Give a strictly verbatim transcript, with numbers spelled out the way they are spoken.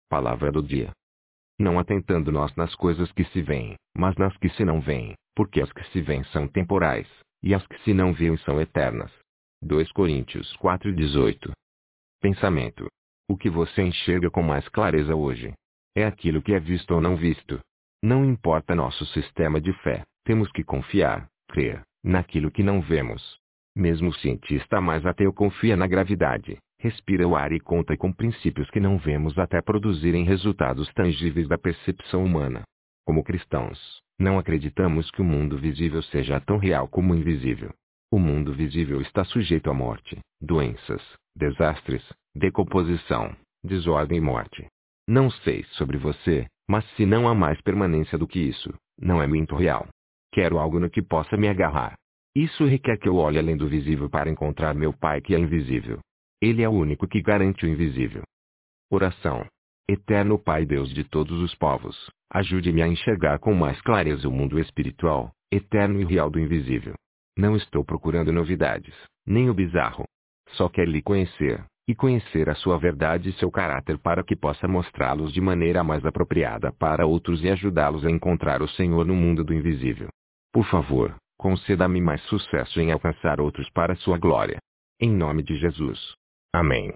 Palavra do dia. Não atentando nós nas coisas que se veem, mas nas que se não veem, porque as que se veem são temporais, e as que se não veem são eternas. dois Coríntios quatro, dezoito. Pensamento. O que você enxerga com mais clareza hoje? É aquilo que é visto ou não visto? Não importa nosso sistema de fé, temos que confiar, crer, naquilo que não vemos. Mesmo o cientista mais ateu confia na gravidade, respira o ar e conta com princípios que não vemos até produzirem resultados tangíveis da percepção humana. Como cristãos, não acreditamos que o mundo visível seja tão real como o invisível. O mundo visível está sujeito à morte, doenças, desastres, decomposição, desordem e morte. Não sei sobre você, mas se não há mais permanência do que isso, não é muito real. Quero algo no que possa me agarrar. Isso requer que eu olhe além do visível para encontrar meu Pai que é invisível. Ele é o único que garante o invisível. Oração. Eterno Pai Deus de todos os povos, ajude-me a enxergar com mais clareza o mundo espiritual, eterno e real do invisível. Não estou procurando novidades, nem o bizarro. Só quero lhe conhecer, e conhecer a sua verdade e seu caráter para que possa mostrá-los de maneira mais apropriada para outros e ajudá-los a encontrar o Senhor no mundo do invisível. Por favor, conceda-me mais sucesso em alcançar outros para a sua glória. Em nome de Jesus. Amém.